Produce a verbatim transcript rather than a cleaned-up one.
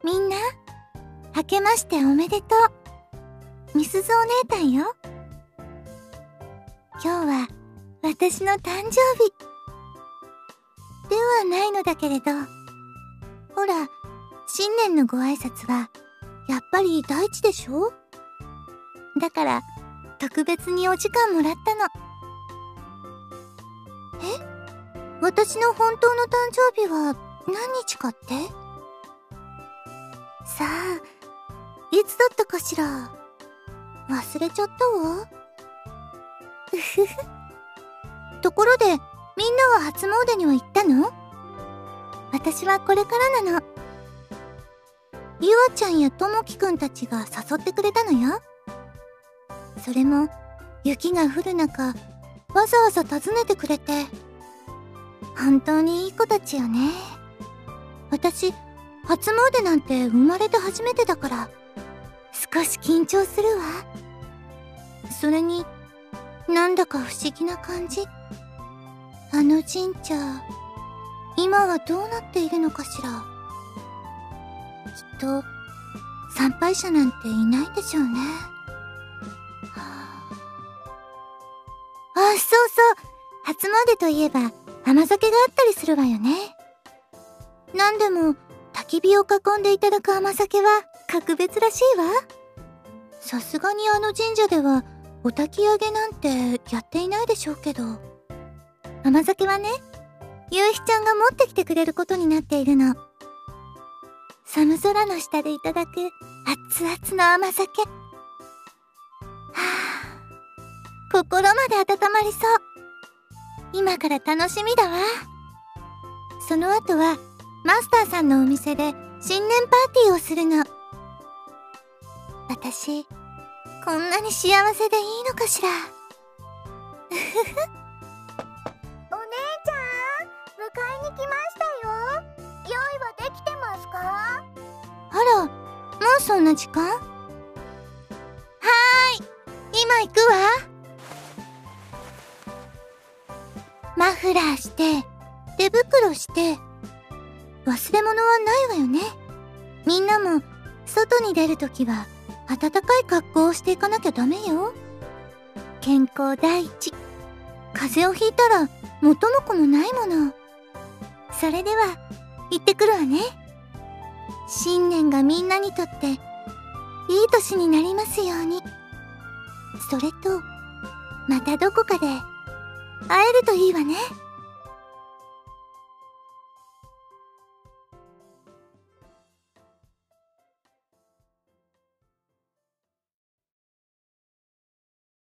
みんな、明けましておめでとう。みすずお姉たんよ。今日は私の誕生日ではないのだけれど、ほら、新年のご挨拶はやっぱり第一でしょ？だから特別にお時間もらったの。え？私の本当の誕生日は何日かって？さあ、いつだったかしら。忘れちゃったわ。うふふ。ところで、みんなは初詣には行ったの？私はこれからなの。ゆあちゃんやともきくんたちが誘ってくれたのよ。それも、雪が降る中、わざわざ訪ねてくれて。本当にいい子たちよね。私、初詣なんて生まれて初めてだから、少し緊張するわ。それに、なんだか不思議な感じ。あの神社、今はどうなっているのかしら。きっと、参拝者なんていないでしょうね。はあ、あ、そうそう。初詣といえば甘酒があったりするわよね。なんでも、焚き火を囲んでいただく甘酒は格別らしいわ。さすがにあの神社ではお焚き上げなんてやっていないでしょうけど。甘酒はね、夕日ちゃんが持ってきてくれることになっているの。寒空の下でいただく熱々の甘酒。はあ、心まで温まりそう。今から楽しみだわ。その後はマスターさんのお店で新年パーティーをするの。私、こんなに幸せでいいのかしら。うふふ。お姉ちゃん、迎えに来ましたよ。用意はできてますか？あら、もうそんな時間？はーい、今行くわ。マフラーして、手袋して、忘れ物はないわよね。みんなも、外に出るときは、暖かい格好をしていかなきゃダメよ。健康第一。風邪をひいたら、元も子もないもの。それでは、行ってくるわね。新年がみんなにとって、いい年になりますように。それと、またどこかで、会えるといいわね。